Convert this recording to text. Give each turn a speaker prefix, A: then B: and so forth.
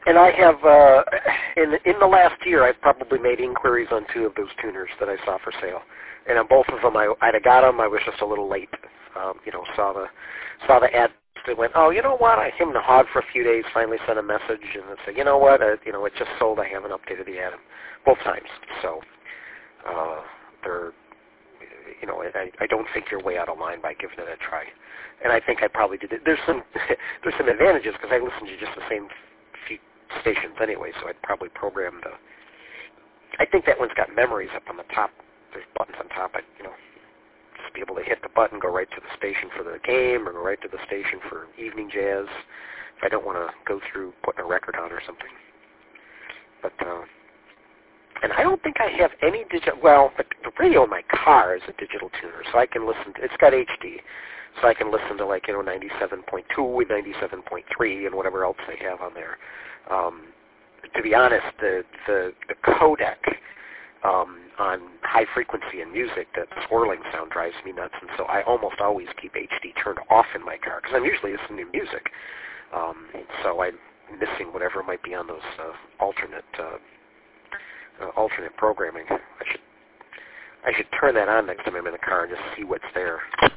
A: And I have, in the last year, I've probably made inquiries on 2 of those tuners that I saw for sale. And on both of them, I'd have got them. I was just a little late. Saw the ad that went, oh, you know what? I hemmed and hawed for a few days, finally sent a message, and it said, you know what? It just sold. I haven't updated the ad both times. So they're, I don't think you're way out of line by giving it a try. And I think I probably did it. There's some advantages because I listen to just the same few stations anyway, so I'd probably program I think that one's got memories up on the top. There's buttons on top. Just be able to hit the button, go right to the station for the game, or go right to the station for evening jazz, if I don't want to go through putting a record on or something. But, and I don't think I have any digital, well, but the radio in my car is a digital tuner, so I can listen to, it's got HD, so I can listen to 97.2 and 97.3 and whatever else they have on there. To be honest, the codec on high frequency in music, that swirling sound drives me nuts, and so I almost always keep HD turned off in my car because I'm usually listening to music. So I'm missing whatever might be on those alternate programming. I should turn that on next time I'm in the car and just see what's there.